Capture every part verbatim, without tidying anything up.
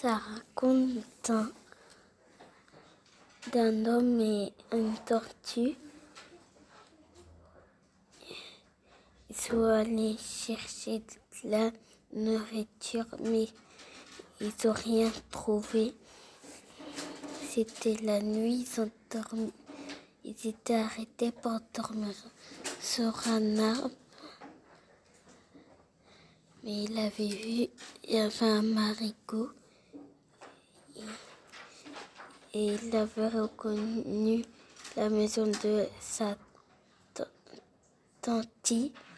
Ça raconte d'un, d'un homme et une tortue. Ils sont allés chercher de la nourriture, mais ils n'ont rien trouvé. C'était la nuit, ils ont dormi. Ils étaient arrêtés pour dormir sur un arbre. Mais il avait vu, il y avait un marigot. Et il avait reconnu la maison de sa t- tante.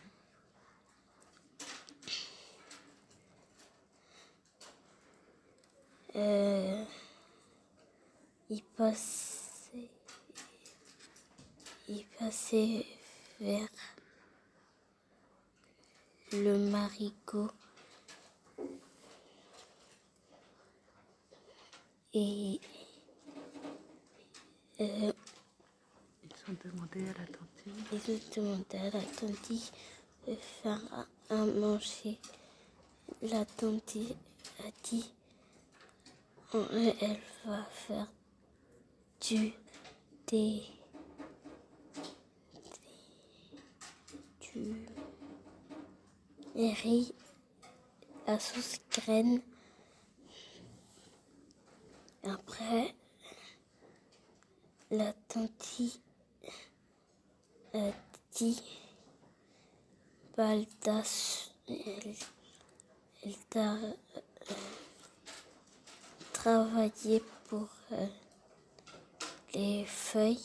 Euh, il passait, il passait vers le marigot et euh, ils ont demandé à la tante. Ils ont demandé à la tante de faire à, à manger. La tante a dit elle va faire du des du riz à sauce graine. Après, la tante a dit Baldas, elle, elle t'a euh, travaillé pour euh, les feuilles.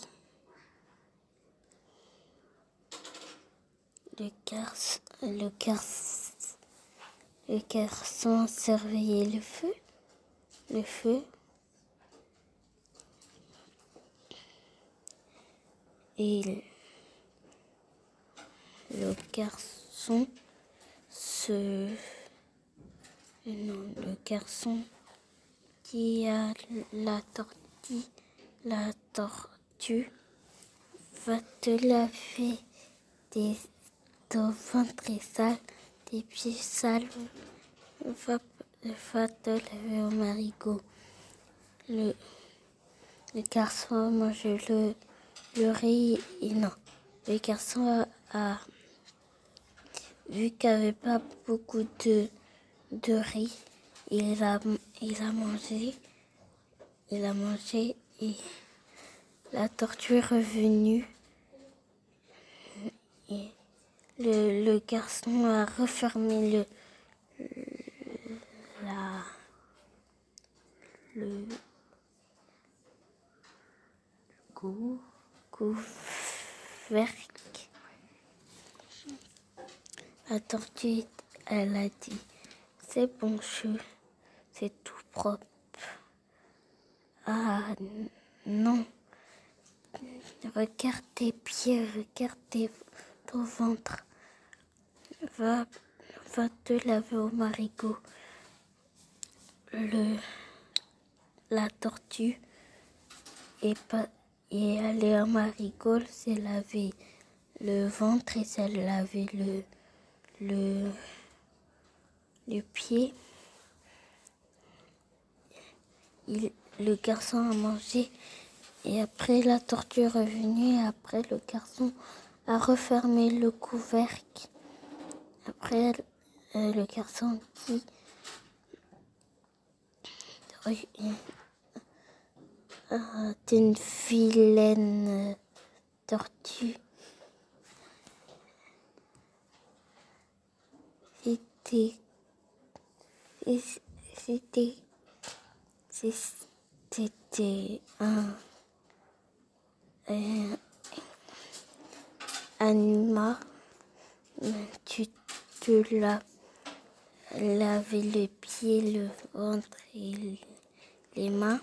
Le garçon, le garçon, le garçon a surveillé le feu, le feu. Et le garçon se, non, le garçon dit à la tortue, la tortue va te laver des ton ventre est sale, tes pieds sales, va, va te laver au marigot. Le, le garçon a mangé le, le riz et non. Le garçon a, a vu qu'il n'y avait pas beaucoup de, de riz. Il a, il a mangé, il a mangé et la tortue est revenue. Et le, le garçon a refermé le, la, le Cou. couvercle. La tortue, elle a dit, c'est bon, chou, c'est tout propre. Ah non, regarde tes pieds, regarde tes, ton ventre. Va, va te laver au marigot. Le, la tortue est, pas, est allée au marigot, s'est lavé le ventre et s'est lavé le, le, le pied. Il, le garçon a mangé et après la tortue est revenue et après le garçon a refermé le couvercle. Après euh, le garçon dit ah, t'es une vilaine tortue. C'était c'était c'était un, un animal. Tu te la, laver les pieds, le ventre et les mains.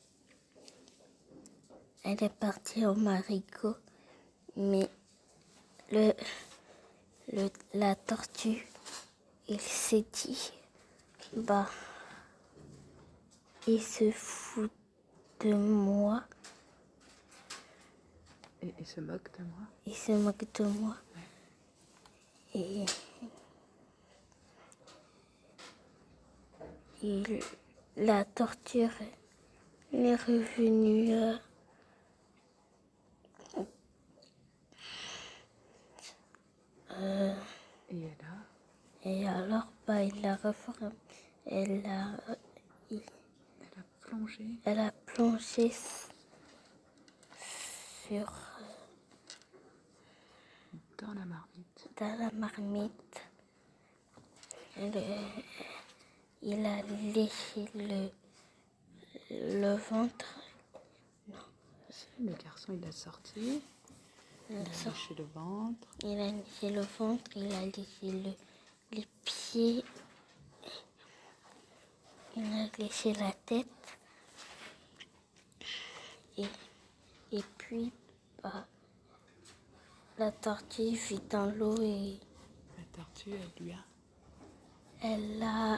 Elle est partie au marigot, mais le, le, la tortue, il s'est dit, bah, il se fout de moi. Et il se moque de moi. Il se moque de moi. Ouais. Et il, la tortue est revenue euh, euh, Et elle a, et alors bah, il a reformé. Elle a, il- elle a plongé elle a plongé s- sur dans la marmite. dans la marmite. Elle, euh, il a léché le, le ventre. Le garçon, il a sorti. Il a Sort- léché le ventre. Il a léché le ventre, il a léché le, les pieds, il a léché la tête. Et, et puis, bah, la tortue vit dans l'eau et La tortue, elle lui a. elle a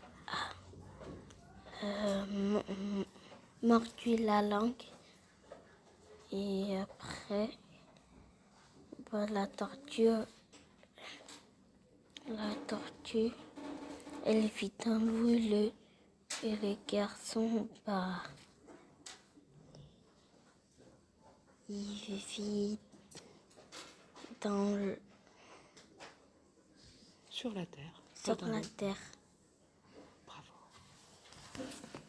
euh, m- m- mordu la langue. Et après, bah, la tortue, la tortue, elle vit dans l'eau et le, et le garçon, bah, il vit dans le, Sur la terre. pas sur dans la l'eau. terre. Bravo.